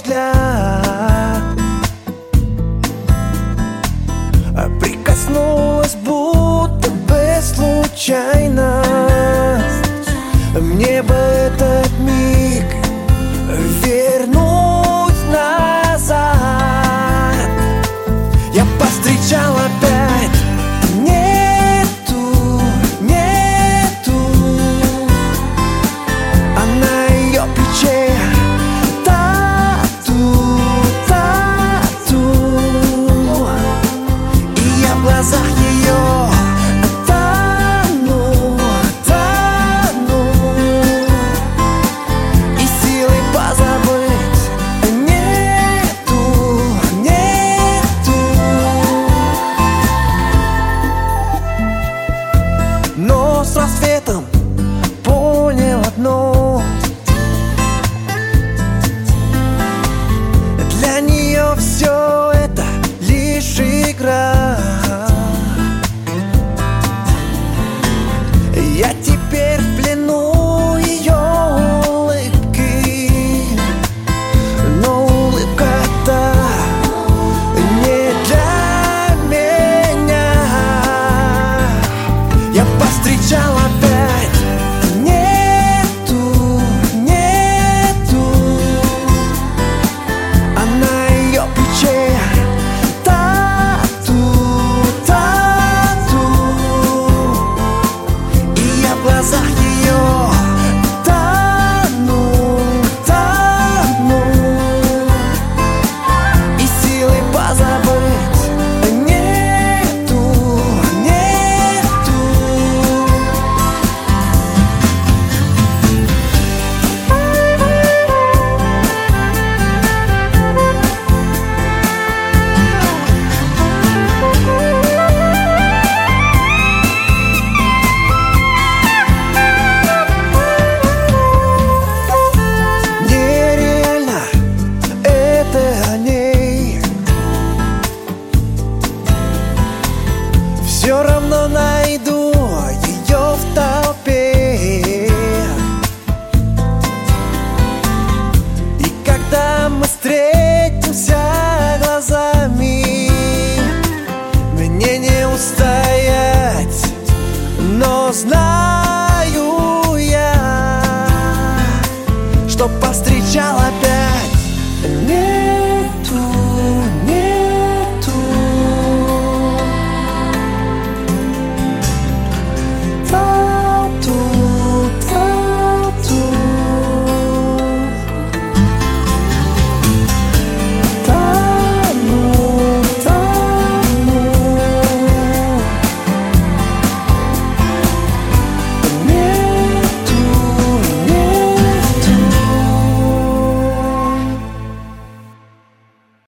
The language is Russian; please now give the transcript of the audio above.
взгляд прикоснулась будто бы случайно. Мне бы этот миг вернуть назад. Я повстречал опять нету, а на ее плече тату. И я в глазах ее тону. И силы позабыть нету. Но с рассветом понял одно: для нее все это лишь игра. Я теперь в плену ее улыбки, но улыбка-то не для меня. Я повстречал опять нету, а на ее плече тату. И я в глазах ее тону. И силы позабыть нету. Нереально это о ней. Все равно найду ее в толпе. И когда мы встретимся глазами, мне не устоять, но знаю я, что повстречать